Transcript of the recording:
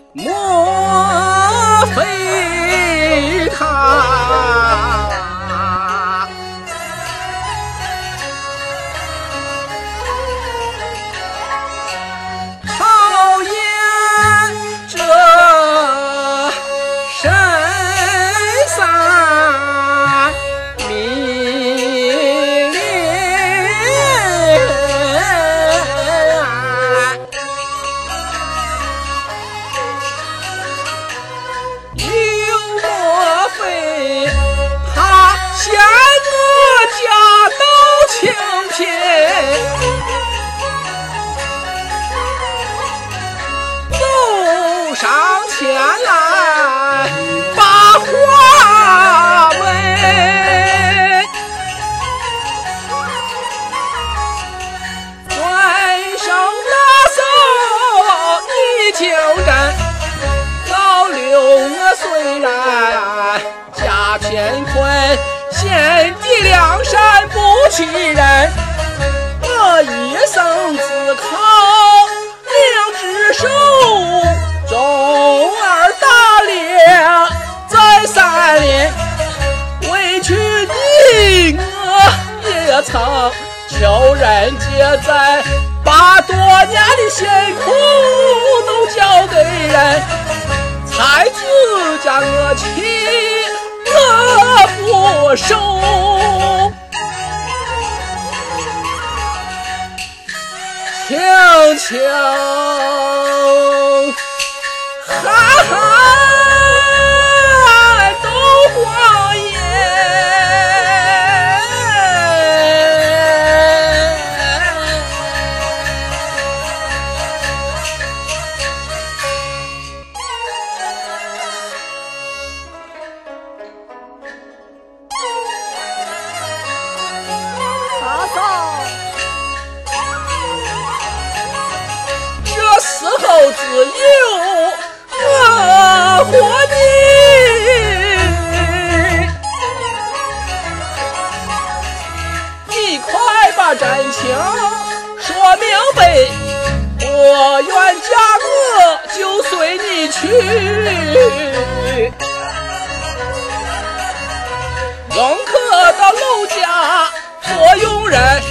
莫非他讨厌这深山密林，又莫非他嫌我家道清贫，走上前来把话问，转手拿手已经真，老刘我虽然家贫困，心地良善不欺人，我一生自靠明知手，中儿打猎在山林，委屈你我也曾求人结在，把多年的辛苦都交给人，才自家我妻我不收，轻轻哈哈都光阴， 大嫂， 这时候只有我活你，你快把真情说明白，我愿嫁我就随你去，仍可到楼家做佣人，